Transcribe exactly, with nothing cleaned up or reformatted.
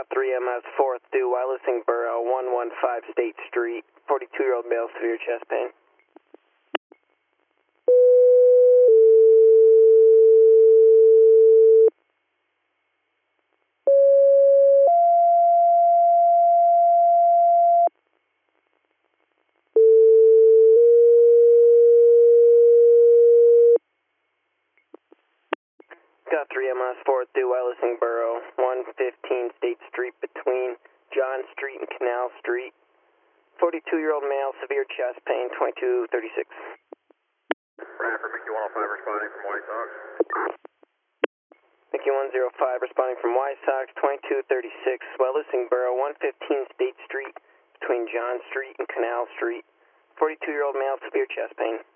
Got three M S fourth due, Wylesing-Borough, one one five State Street, forty-two-year-old male, severe chest pain. Got three M S fourth due, Wylesing-Borough, one fifteen State Street between John Street and Canal Street. forty-two-year-old male, severe chest pain, twenty-two thirty-six. Bradford, Mickey one oh five responding from White Sox. Mickey one oh five responding from White Sox, twenty-two thirty-six, Wylesing-Borough, one fifteen State Street between John Street and Canal Street. forty-two-year-old male, severe chest pain.